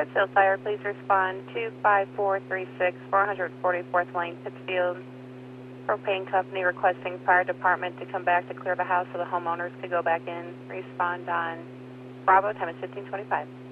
Pittsfield Fire, please respond to 5436 444th Lane, Pittsfield. Propane company requesting fire department to come back to clear the house so the homeowners could go back in. Respond on Bravo, time is 1525.